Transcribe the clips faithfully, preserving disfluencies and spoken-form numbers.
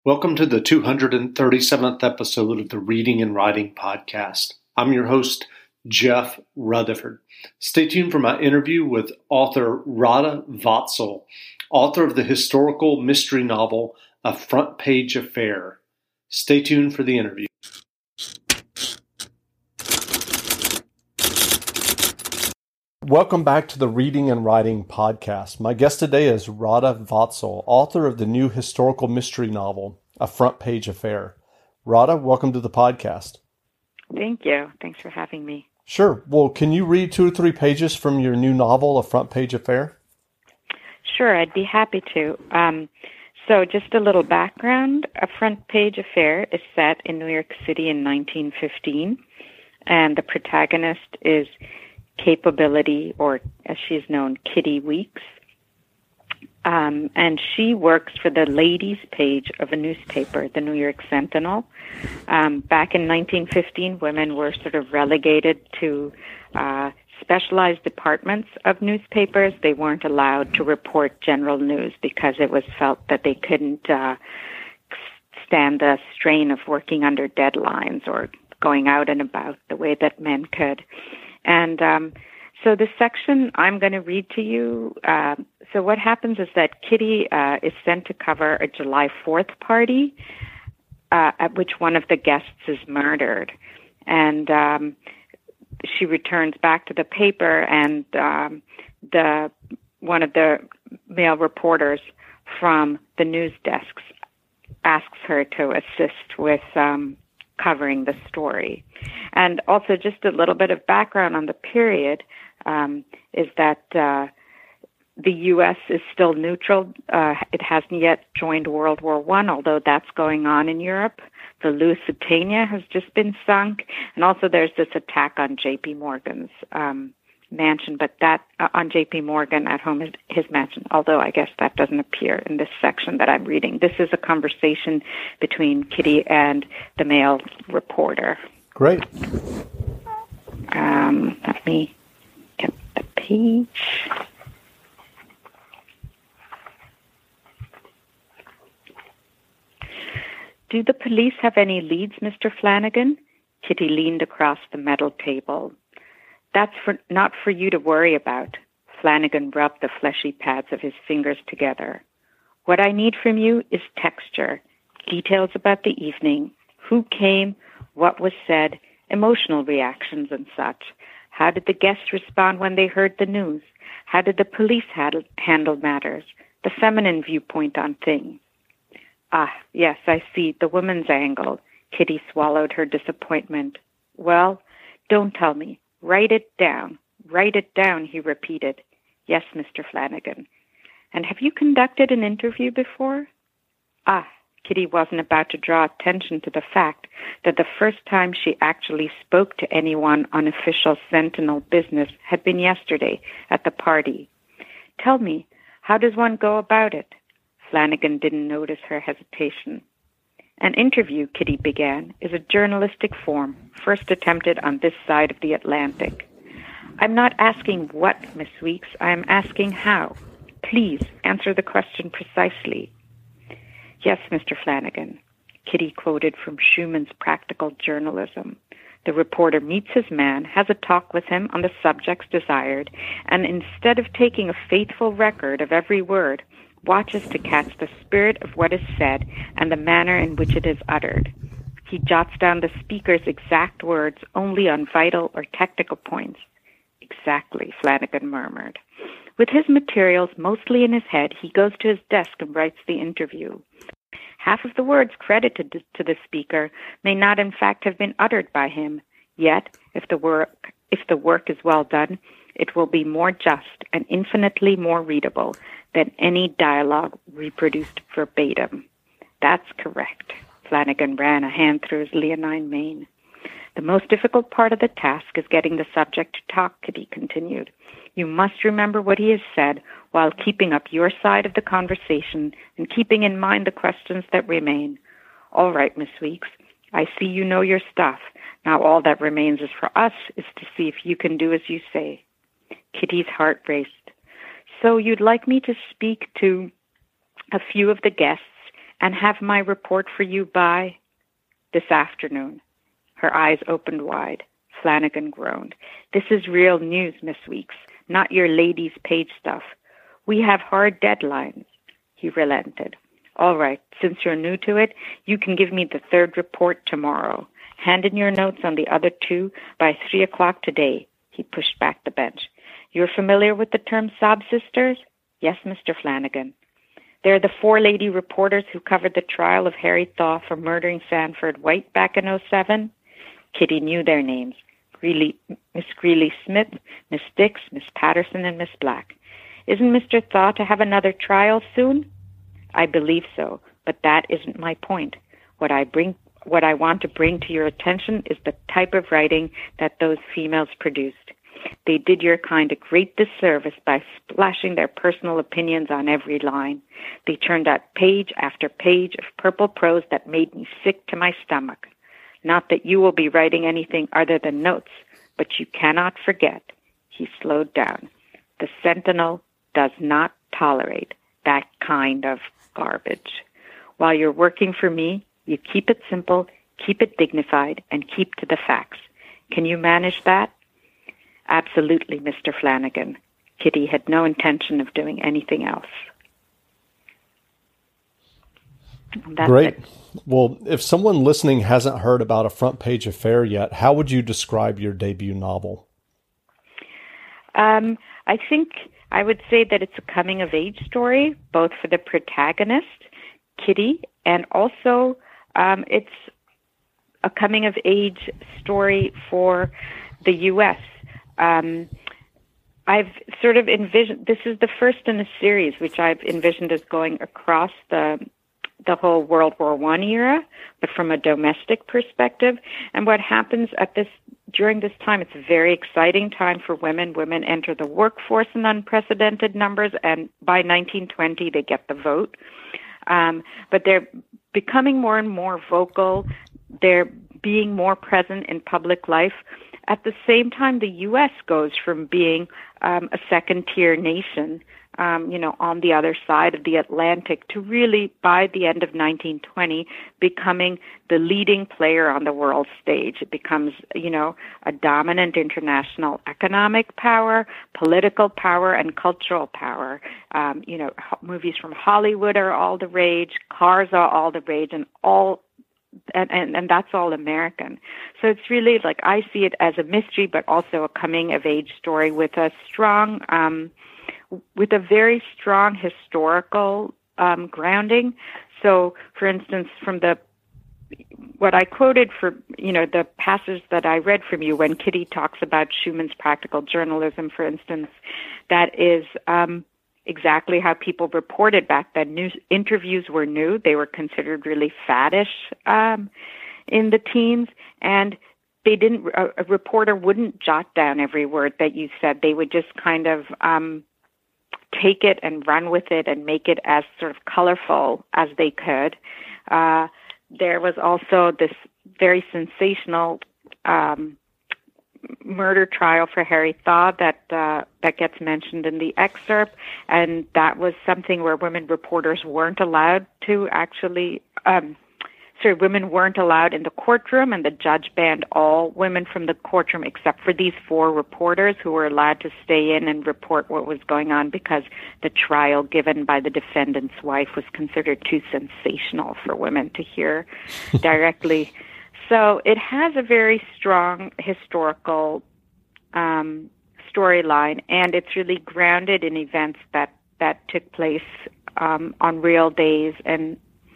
Welcome to the two hundred thirty-seventh episode of the Reading and Writing Podcast. I'm your host, Jeff Rutherford. Stay tuned for my interview with author Radha Vatsal, author of the historical mystery novel, A Front Page Affair. Stay tuned for the interview. Welcome back to the Reading and Writing Podcast. My guest today is Radha Vatsal, author of the new historical mystery novel, A Front Page Affair. Radha, welcome to the podcast. Thank you. Thanks for having me. Sure. Well, can you read two or three pages from your new novel, A Front Page Affair? Sure, I'd be happy to. Um, so just a little background. A Front Page Affair is set in New York City in nineteen fifteen, and the protagonist is Capability, or as she's known, Kitty Weeks. Um, and she works for the ladies' page of a newspaper, the New York Sentinel. Um, back in nineteen fifteen, women were sort of relegated to uh, specialized departments of newspapers. They weren't allowed to report general news because it was felt that they couldn't uh, stand the strain of working under deadlines or going out and about the way that men could. And um, so the section I'm going to read to you, uh, so what happens is that Kitty uh, is sent to cover a July fourth party uh, at which one of the guests is murdered. And um, she returns back to the paper, and um, the one of the male reporters from the news desks asks her to assist with um covering the story. And also just a little bit of background on the period um, is that uh, the U S is still neutral. Uh, it hasn't yet joined World War One, although that's going on in Europe. The Lusitania has just been sunk. And also there's this attack on J P. Morgan's um, mansion, but that uh, on J P. Morgan at home, his, his mansion, although I guess that doesn't appear in this section that I'm reading. This is a conversation between Kitty and the male reporter. Great. Um, let me get the page. Do the police have any leads, Mister Flanagan? Kitty leaned across the metal table. That's for, not for you to worry about. Flanagan rubbed the fleshy pads of his fingers together. What I need from you is texture, details about the evening, who came, what was said, emotional reactions and such. How did the guests respond when they heard the news? How did the police handle, handle matters? The feminine viewpoint on things. Ah, yes, I see, the woman's angle. Kitty swallowed her disappointment. Well, don't tell me. Write it down. Write it down, he repeated. Yes, Mister Flanagan. And have you conducted an interview before? Ah, Kitty wasn't about to draw attention to the fact that the first time she actually spoke to anyone on official Sentinel business had been yesterday at the party. Tell me, how does one go about it? Flanagan didn't notice her hesitation. An interview, Kitty began, is a journalistic form, first attempted on this side of the Atlantic. I'm not asking what, Miss Weeks, I am asking how. Please, answer the question precisely. Yes, Mister Flanagan. Kitty quoted from Schumann's Practical Journalism. The reporter meets his man, has a talk with him on the subjects desired, and instead of taking a faithful record of every word, watches to catch the spirit of what is said and the manner in which it is uttered. He jots down the speaker's exact words only on vital or technical points. Exactly, Flanagan murmured. With his materials mostly in his head, he goes to his desk and writes the interview. Half of the words credited to the speaker may not in fact have been uttered by him, yet if the work if the work is well done, it will be more just and infinitely more readable than any dialogue reproduced verbatim. That's correct. Flanagan ran a hand through his leonine mane. The most difficult part of the task is getting the subject to talk, Kitty continued. You must remember what he has said while keeping up your side of the conversation and keeping in mind the questions that remain. All right, Miss Weeks, I see you know your stuff. Now all that remains is for us is to see if you can do as you say. Kitty's heart raced. So you'd like me to speak to a few of the guests And have my report for you by this afternoon. Her eyes opened wide. Flanagan groaned. This is real news, Miss Weeks, not your ladies' page stuff. We have hard deadlines. He relented. All right, since you're new to it, you can give me the third report tomorrow. Hand in your notes on the other two by three o'clock today. He pushed back the bench. You're familiar with the term sob sisters? Yes, Mister Flanagan. They're the four lady reporters who covered the trial of Harry Thaw for murdering Sanford White back in oh seven. Kitty knew their names. Greeley, Miss Greeley-Smith, Miss Dix, Miss Patterson, and Miss Black. Isn't Mister Thaw to have another trial soon? I believe so, but that isn't my point. What I bring, what I want to bring to your attention is the type of writing that those females produced. They did your kind a great disservice by splashing their personal opinions on every line. They turned out page after page of purple prose that made me sick to my stomach. Not that you will be writing anything other than notes, but you cannot forget. He slowed down. The Sentinel does not tolerate that kind of garbage. While you're working for me, you keep it simple, keep it dignified, and keep to the facts. Can you manage that? Absolutely, Mister Flanagan. Kitty had no intention of doing anything else. That's Great. It. Well, if someone listening hasn't heard about A Front Page Affair yet, how would you describe your debut novel? Um, I think I would say that it's a coming-of-age story, both for the protagonist, Kitty, and also um, it's a coming-of-age story for the U S Um, I've sort of envisioned, this is the first in a series which I've envisioned as going across the the whole World War One era, but from a domestic perspective. And what happens at this during this time, it's a very exciting time for women. Women enter the workforce in unprecedented numbers, and by nineteen twenty, they get the vote. Um, but they're becoming more and more vocal. They're being more present in public life. At the same time, the U S goes from being um, a second-tier nation, um, you know, on the other side of the Atlantic, to really, by the end of nineteen twenty, becoming the leading player on the world stage. It becomes, you know, a dominant international economic power, political power, and cultural power. Um, you know, ho- movies from Hollywood are all the rage, cars are all the rage, and all And, and and that's all American. So it's really like, I see it as a mystery, but also a coming-of-age story with a strong, um, with a very strong historical um, grounding. So, for instance, from the what I quoted for, you know, the passage that I read from you when Kitty talks about Schumann's practical journalism, for instance, that is Um, exactly how people reported back then. News interviews were new. They were considered really faddish um, in the teens, and they didn't. A, a reporter wouldn't jot down every word that you said. They would just kind of um, take it and run with it and make it as sort of colorful as they could. Uh, there was also this very sensational Um, murder trial for Harry Thaw that uh, that gets mentioned in the excerpt, and that was something where women reporters weren't allowed to actually. Um, sorry, women weren't allowed in the courtroom, and the judge banned all women from the courtroom except for these four reporters who were allowed to stay in and report what was going on, because the trial given by the defendant's wife was considered too sensational for women to hear directly. So it has a very strong historical um, storyline, and it's really grounded in events that, that took place um, on real days. And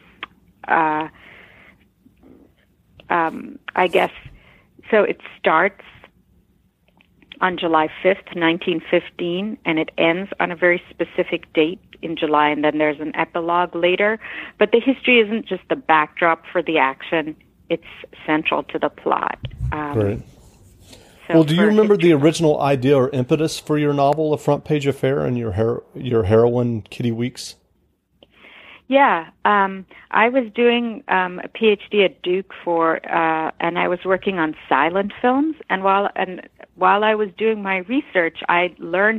uh, um, I guess, so it starts on July fifth, nineteen fifteen, and it ends on a very specific date in July, and then there's an epilogue later. But the history isn't just the backdrop for the action. It's central to the plot. Um, right. So well, do you remember history, the original idea or impetus for your novel, A Front Page Affair, and your her- your heroine, Kitty Weeks? Yeah. Um, I was doing um, a PhD at Duke for, uh, and I was working on silent films. And while and while I was doing my research, I learned about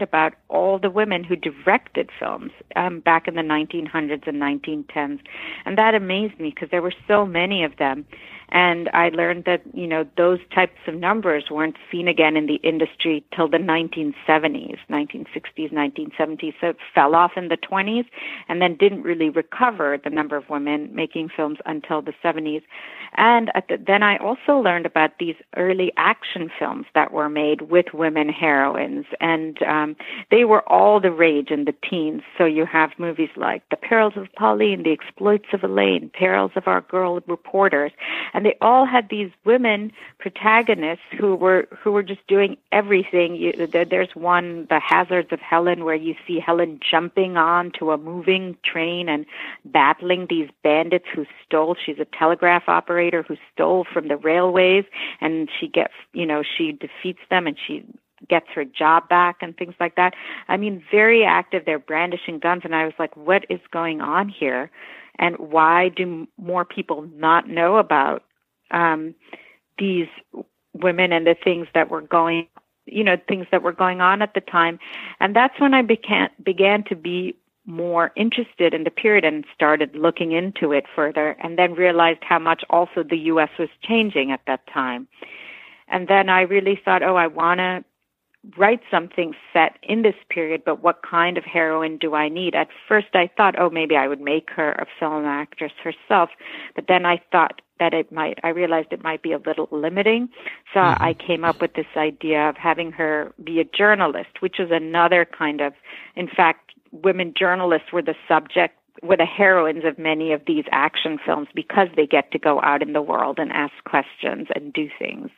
all the women who directed films um, back in the nineteen hundreds and nineteen tens. And that amazed me because there were so many of them. And I learned that, you know, those types of numbers weren't seen again in the industry till the nineteen seventies, nineteen sixties, nineteen seventies. So it fell off in the twenties and then didn't really recover the number of women making films until the seventies. And at the, then I also learned about these early action films that were made with women heroines. And um, they were all the rage in the teens. So you have movies like The Perils of Pauline, The Exploits of Elaine, Perils of Our Girl Reporters. And they all had these women protagonists who were who were just doing everything. You, there's one, The Hazards of Helen, where you see Helen jumping onto a moving train and battling these bandits who stole. She's a telegraph operator who stole from the railways, and she gets, you know, she defeats them and she gets her job back and things like that. I mean, very active. They're brandishing guns, and I was like, what is going on here? And why do more people not know about um, these women and the things that were going, you know, things that were going on at the time? And that's when I began began to be more interested in the period and started looking into it further, and then realized how much also the U S was changing at that time. And then I really thought, oh, I want to write something set in this period, but what kind of heroine do I need? At first I thought, oh, maybe I would make her a film actress herself, but then I thought that it might, I realized it might be a little limiting, so mm-hmm. I came up with this idea of having her be a journalist, which is another kind of, in fact, women journalists were the subject, were the heroines of many of these action films because they get to go out in the world and ask questions and do things.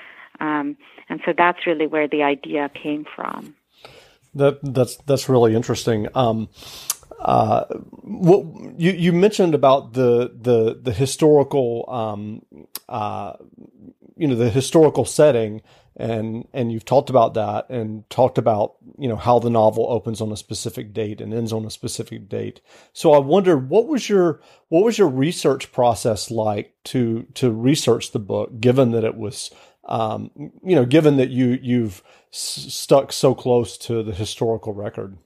Um, and so that's really where the idea came from. That that's that's really interesting. Um, uh, what you you mentioned about the the the historical, um, uh, you know, the historical setting, and and you've talked about that and talked about, you know, how the novel opens on a specific date and ends on a specific date. So I wonder, what was your what was your research process like to to research the book, given that it was Um, you know, given that you, you've s- stuck so close to the historical record?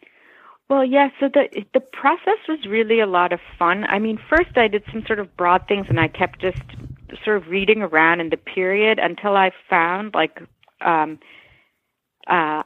Well, yeah, so the the process was really a lot of fun. I mean, first I did some sort of broad things, and I kept just sort of reading around in the period until I found, like, um, uh,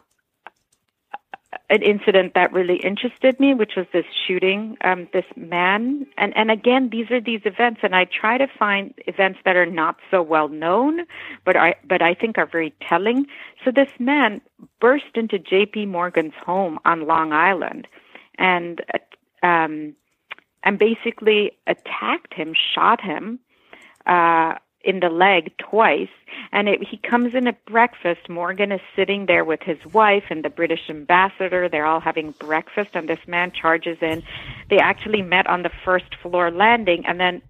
an incident that really interested me, which was this shooting, um, this man. And, and again, these are these events, and I try to find events that are not so well known, but I, but I think are very telling. So this man burst into J P Morgan's home on Long Island and, um, and basically attacked him, shot him, uh, in the leg twice, and it, he comes in at breakfast. Morgan is sitting there with his wife and the British ambassador. They're all having breakfast, and this man charges in. They actually met on the first floor landing, and then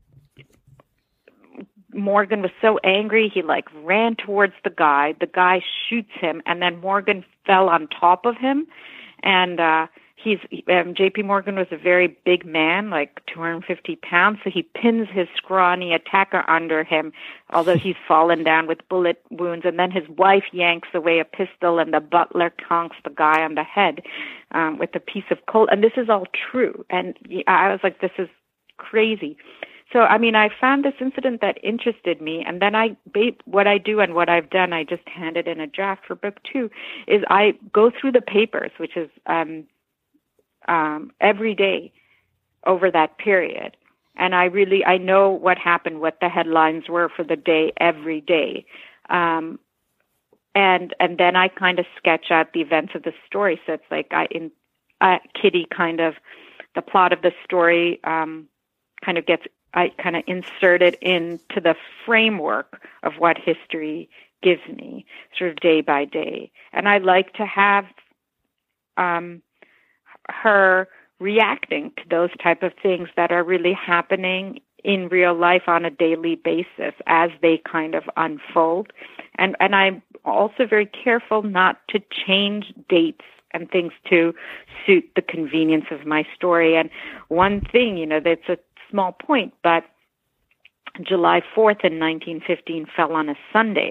Morgan was so angry, he like ran towards the guy. The guy shoots him, and then Morgan fell on top of him, and uh He's um, J P Morgan was a very big man, like two hundred fifty pounds, so he pins his scrawny attacker under him, although he's fallen down with bullet wounds. And then his wife yanks away a pistol, and the butler conks the guy on the head um, with a piece of coal. And this is all true. And I was like, this is crazy. So, I mean, I found this incident that interested me, and then I, what I do and what I've done, I just handed in a draft for book two, is I go through the papers, which is um, um, every day over that period. And I really, I know what happened, what the headlines were for the day every day. Um, and and then I kind of sketch out the events of the story. So it's like I, in uh, Kitty kind of, the plot of the story um, kind of gets, I kind of insert it into the framework of what history gives me, sort of day by day. And I like to have um, her reacting to those type of things that are really happening in real life on a daily basis as they kind of unfold. And and I'm also very careful not to change dates and things to suit the convenience of my story. And one thing, you know, that's a small point, but July fourth in nineteen fifteen fell on a Sunday.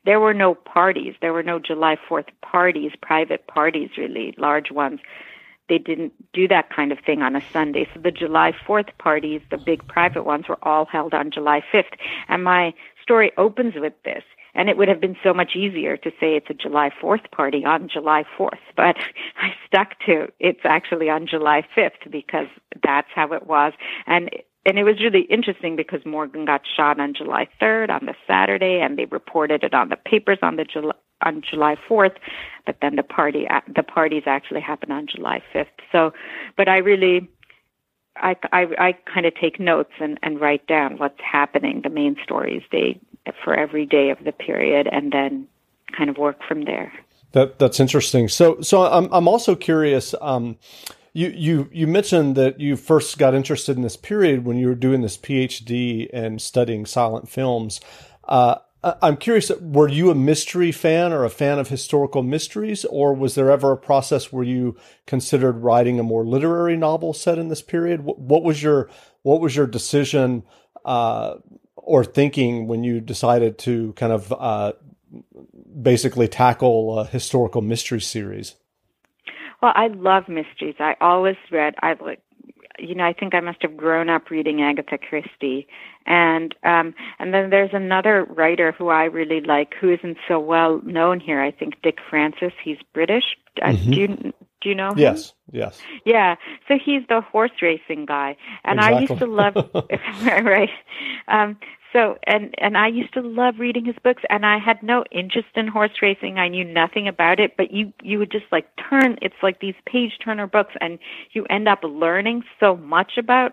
there were no parties. There were no July fourth parties, private parties, really, large ones. They didn't do that kind of thing on a Sunday. So the July fourth parties, the big private ones, were all held on July fifth. And my story opens with this. And it would have been so much easier to say it's a July fourth party on July fourth. But I stuck to it's actually on July fifth because that's how it was. And and it was really interesting because Morgan got shot on July third, on the Saturday, and they reported it on the papers on the July, on July fourth. But then the party the parties actually happened on July fifth. So, but I really, I, I, I kind of take notes and, and write down what's happening, the main stories they for every day of the period, and then kind of work from there. That that's interesting. So so I'm I'm also curious. Um, you you you mentioned that you first got interested in this period when you were doing this PhD and studying silent films. Uh, I'm curious. Were you a mystery fan or a fan of historical mysteries, or was there ever a process where you considered writing a more literary novel set in this period? What, what was your what was your decision? Uh, or thinking when you decided to kind of uh, basically tackle a historical mystery series? Well, I love mysteries. I always read, I like, you know, I think I must have grown up reading Agatha Christie. And um, and then there's another writer who I really like who isn't so well known here. I think Dick Francis. He's British. Mm-hmm. Do you, do you know him? Yes, yes. Yeah. So he's the horse racing guy. And exactly. I used to love, right. Um, so, and, and I used to love reading his books, and I had no interest in horse racing. I knew nothing about it, but you, you would just like turn, it's like these page turner books, and you end up learning so much about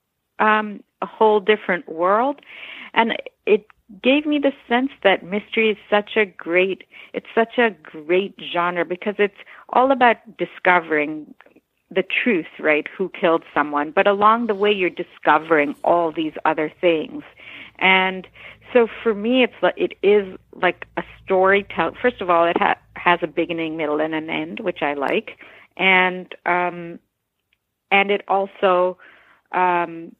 um, a whole different world. And it gave me the sense that mystery is such a great, it's such a great genre because it's all about discovering the truth, right? Who killed someone. But along the way, you're discovering all these other things. And so for me, it's like, it is like a storytelling. First of all, it ha- has a beginning, middle, and an end, which I like. And, um, and it also, um,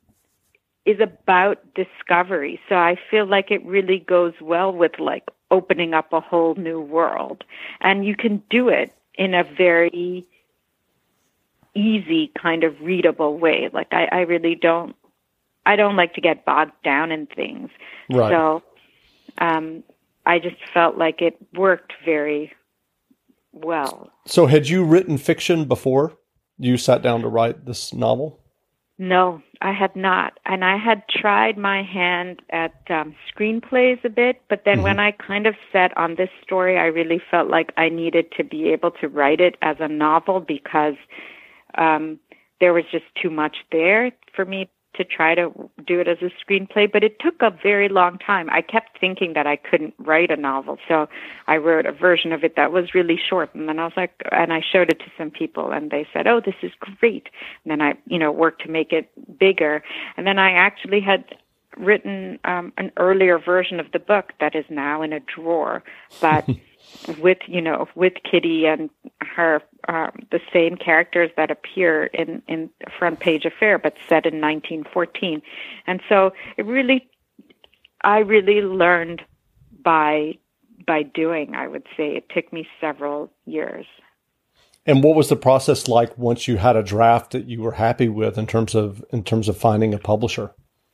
is about discovery. So I feel like it really goes well with like opening up a whole new world. And you can do it in a very easy kind of readable way. Like I, I really don't, I don't like to get bogged down in things. Right. So um, I just felt like it worked very well. So had you written fiction before you sat down to write this novel? No, I had not. And I had tried my hand at um, screenplays a bit, but then mm-hmm. when I kind of set on this story, I really felt like I needed to be able to write it as a novel because um, there was just too much there for me to try to do it as a screenplay, but it took a very long time. I kept thinking that I couldn't write a novel, so I wrote a version of it that was really short, and then I was like, and I showed it to some people, and they said, oh, this is great. And then I, you know, worked to make it bigger, and then I actually had written um, an earlier version of the book that is now in a drawer, but with, you know, with Kitty and her, um, the same characters that appear in, in Front Page Affair, but set in nineteen fourteen. And so it really, I really learned by, by doing, I would say. It took me several years. And what was the process like once you had a draft that you were happy with in terms of, in terms of finding a publisher?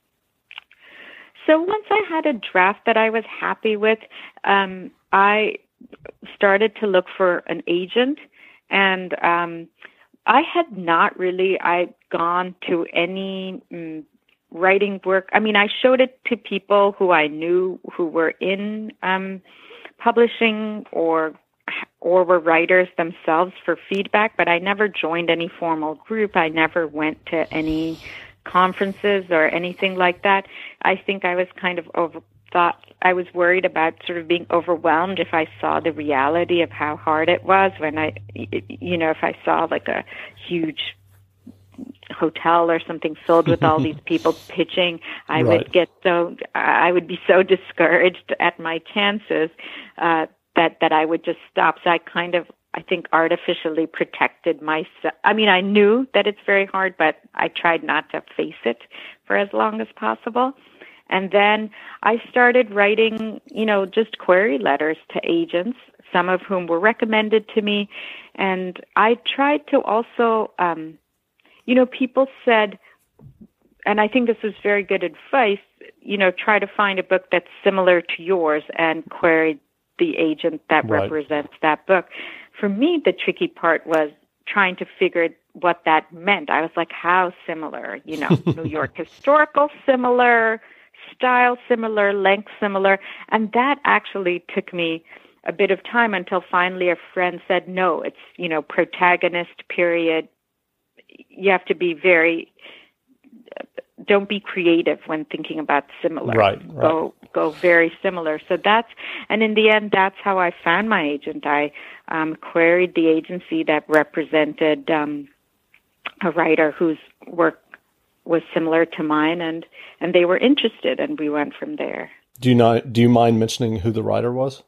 So once I had a draft that I was happy with, um, I started to look for an agent, and um, I had not really I'd gone to any um, writing work. I mean, I showed it to people who I knew who were in um, publishing or or were writers themselves for feedback, but I never joined any formal group. I never went to any conferences or anything like that. I think I was kind of over thought I was worried about sort of being overwhelmed if I saw the reality of how hard it was when I, you know, if I saw like a huge hotel or something filled with all these people pitching, I right. would get so, I would be so discouraged at my chances uh, that, that I would just stop. So I kind of, I think, artificially protected myself. I mean, I knew that it's very hard, but I tried not to face it for as long as possible. And then I started writing, you know, just query letters to agents, some of whom were recommended to me. And I tried to also, um, you know, people said, and I think this was very good advice, you know, try to find a book that's similar to yours and query the agent that right. represents that book. For me, the tricky part was trying to figure what that meant. I was like, how similar? You know, New York historical similar, style similar, length similar. And that actually took me a bit of time until finally a friend said, no, it's, you know, protagonist period. You have to be very, don't be creative when thinking about similar. Right, right. Go, go very similar. So that's, and in the end, that's how I found my agent. I um, queried the agency that represented um, a writer whose work was similar to mine, and, and they were interested, and we went from there. Do you not, do you mind mentioning who the writer was?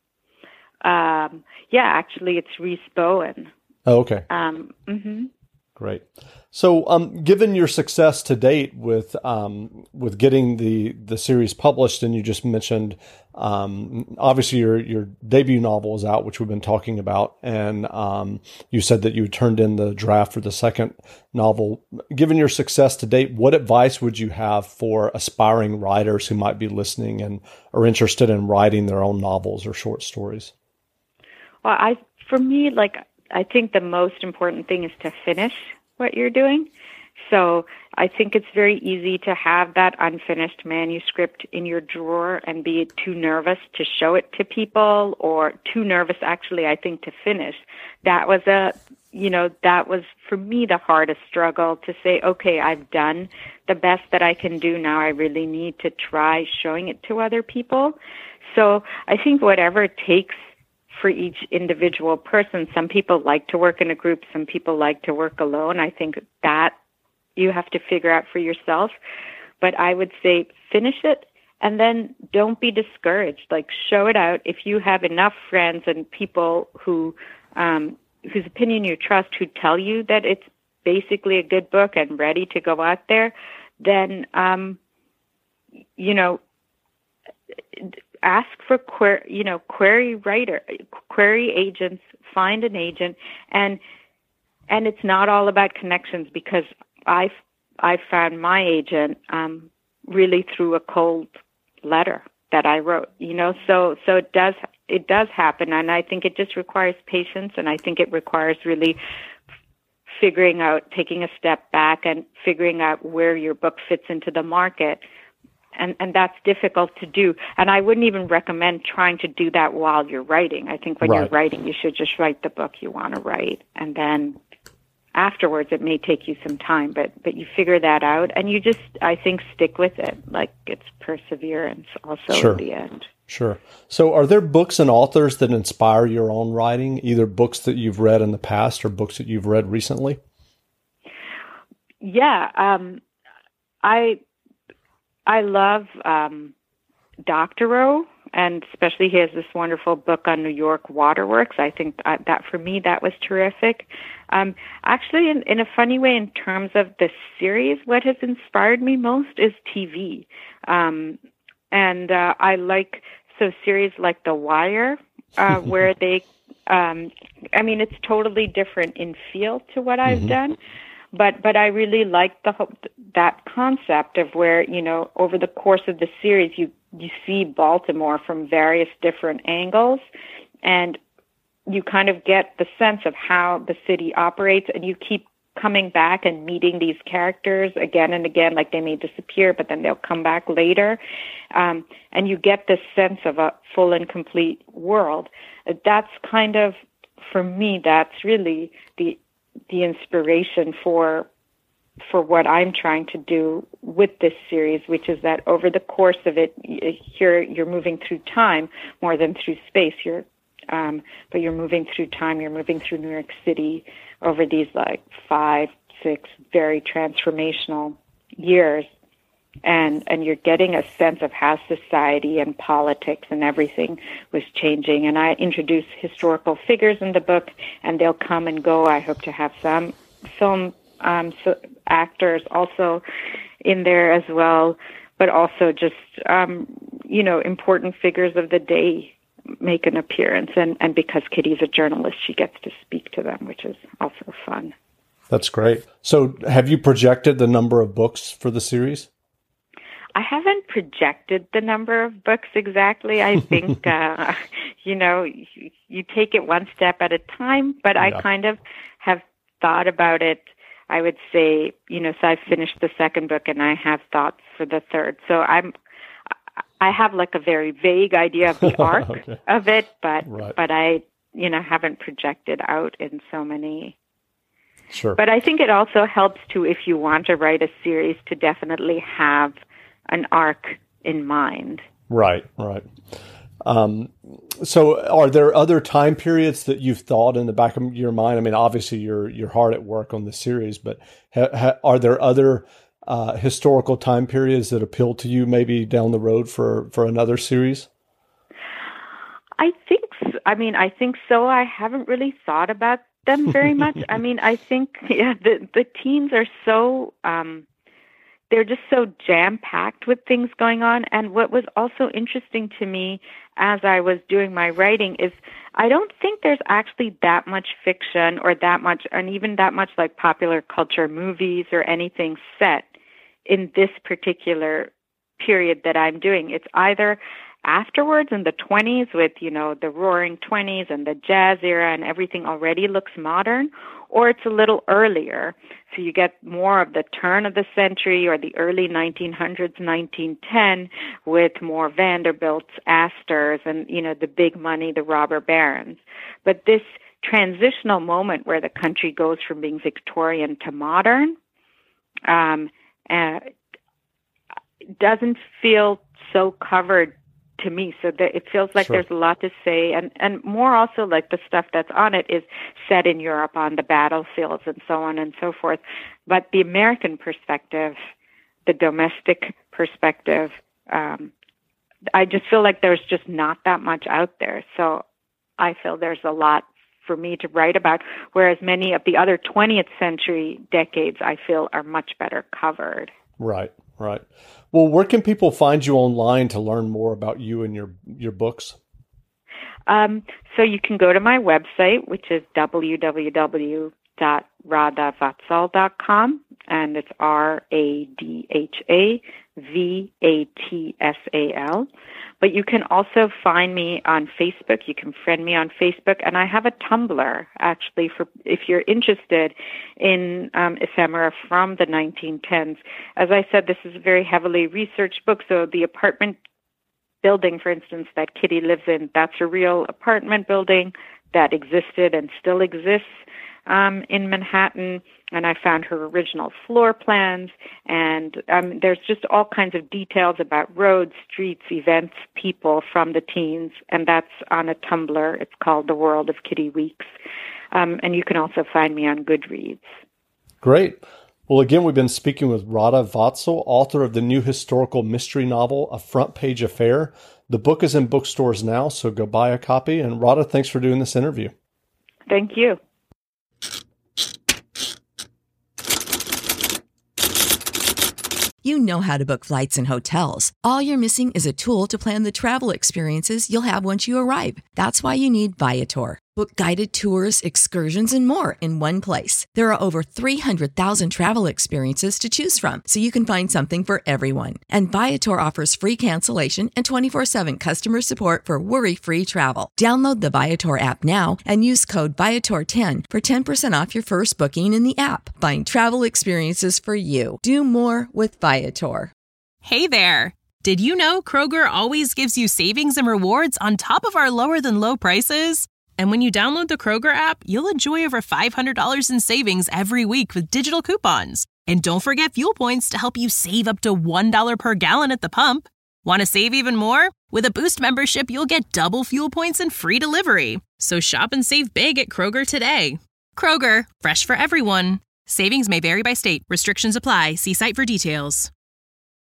Um, yeah, actually, it's Rhys Bowen. Oh, okay. Um, mm-hmm. Great. So, um, given your success to date with um, with getting the, the series published, and you just mentioned, um, obviously your your debut novel is out, which we've been talking about, and um, you said that you turned in the draft for the second novel. Given your success to date, what advice would you have for aspiring writers who might be listening and are interested in writing their own novels or short stories? Well, I for me, like. I think the most important thing is to finish what you're doing. So I think it's very easy to have that unfinished manuscript in your drawer and be too nervous to show it to people, or too nervous, actually, I think, to finish. That was a, you know, that was for me the hardest struggle, to say, okay, I've done the best that I can do. Now I really need to try showing it to other people. So I think whatever it takes for each individual person. Some people like to work in a group. Some people like to work alone. I think that you have to figure out for yourself. But I would say finish it, and then don't be discouraged. Like, show it out. If you have enough friends and people who um, whose opinion you trust, who tell you that it's basically a good book and ready to go out there, then, um, you know, ask for query, you know, query writer, query agents, find an agent, and and it's not all about connections, because I I found my agent um, really through a cold letter that I wrote, you know. So so it does it does happen, and I think it just requires patience, and I think it requires really figuring out, taking a step back, and figuring out where your book fits into the market. And and that's difficult to do. And I wouldn't even recommend trying to do that while you're writing. I think when right. you're writing, you should just write the book you want to write. And then afterwards, it may take you some time, but, but you figure that out. And you just, I think, stick with it. Like, it's perseverance also sure. in the end. Sure. So are there books and authors that inspire your own writing, either books that you've read in the past or books that you've read recently? Yeah. Um, I... I love um, Doctorow, and especially he has this wonderful book on New York waterworks. I think that, that for me, that was terrific. Um, actually, in, in a funny way, in terms of the series, what has inspired me most is T V. Um, and uh, I like, so series like The Wire, uh, where they, um, I mean, it's totally different in feel to what I've mm-hmm. done. But but I really like the that concept of where, you know, over the course of the series, you, you see Baltimore from various different angles, and you kind of get the sense of how the city operates, and you keep coming back and meeting these characters again and again, like they may disappear, but then they'll come back later. Um, and you get this sense of a full and complete world. That's kind of, for me, that's really the the inspiration for for what I'm trying to do with this series, which is that over the course of it, here you're moving through time more than through space. You're, um, but you're moving through time. You're moving through New York City over these like five, six very transformational years, and and you're getting a sense of how society and politics and everything was changing. And I introduce historical figures in the book, and they'll come and go. I hope to have some film um, so actors also in there as well. but also just, um, you know, important figures of the day make an appearance. And, and because Kitty's a journalist, she gets to speak to them, which is also fun. That's great. So have you projected the number of books for the series? I haven't projected the number of books exactly. I think, uh, you know, you, you take it one step at a time, but yeah. I kind of have thought about it. I would say, you know, so I finished the second book and I have thoughts for the third. So I'm, I have like a very vague idea of the arc okay. of it, but, right. but I, you know, haven't projected out in so many. Sure. But I think it also helps to, if you want to write a series, to definitely have an arc in mind. Right, right. Um, so are there other time periods that you've thought in the back of your mind? I mean, obviously you're, you're hard at work on the series, but ha, ha, are there other uh, historical time periods that appeal to you maybe down the road for, for another series? I think, I mean, I think so. I haven't really thought about them very much. I mean, I think, yeah, the, the teens are so, um, they're just so jam-packed with things going on. And what was also interesting to me as I was doing my writing is I don't think there's actually that much fiction or that much, and even that much like popular culture movies or anything set in this particular period that I'm doing. It's either afterwards in the twenties with, you know, the roaring twenties and the jazz era and everything already looks modern, or it's a little earlier. So you get more of the turn of the century or the early nineteen hundreds, nineteen ten, with more Vanderbilts, Astors, and, you know, the big money, the robber barons. But this transitional moment where the country goes from being Victorian to modern um, uh, doesn't feel so covered to me. So that it feels like sure. there's a lot to say, and, and more also like the stuff that's on it is set in Europe on the battlefields and so on and so forth. But the American perspective, the domestic perspective, um, I just feel like there's just not that much out there. So I feel there's a lot for me to write about, whereas many of the other twentieth century decades I feel are much better covered. Right, right. Well, where can people find you online to learn more about you and your, your books? Um, so you can go to my website, which is w w w dot radha vatsal dot com, and it's R A D H A V A T S A L. But you can also find me on Facebook. You can friend me on Facebook, and I have a Tumblr, actually, for if you're interested in um, ephemera from the nineteen tens. As I said, this is a very heavily researched book, so the apartment building, for instance, that Kitty lives in, that's a real apartment building that existed and still exists um, in Manhattan. And I found her original floor plans, and um, there's just all kinds of details about roads, streets, events, people from the teens, and that's on a Tumblr. It's called The World of Kitty Weeks. Um, and you can also find me on Goodreads. Great. Well, again, we've been speaking with Radha Vatsal, author of the new historical mystery novel, A Front Page Affair. The book is in bookstores now, so go buy a copy. And Radha, thanks for doing this interview. Thank you. You know how to book flights and hotels. All you're missing is a tool to plan the travel experiences you'll have once you arrive. That's why you need Viator. Book guided tours, excursions, and more in one place. There are over three hundred thousand travel experiences to choose from, so you can find something for everyone. And Viator offers free cancellation and twenty-four seven customer support for worry-free travel. Download the Viator app now and use code Viator ten for ten percent off your first booking in the app. Find travel experiences for you. Do more with Viator. Hey there! Did you know Kroger always gives you savings and rewards on top of our lower-than-low prices? And when you download the Kroger app, you'll enjoy over five hundred dollars in savings every week with digital coupons. And don't forget fuel points to help you save up to one dollar per gallon at the pump. Want to save even more? With a Boost membership, you'll get double fuel points and free delivery. So shop and save big at Kroger today. Kroger, fresh for everyone. Savings may vary by state. Restrictions apply. See site for details.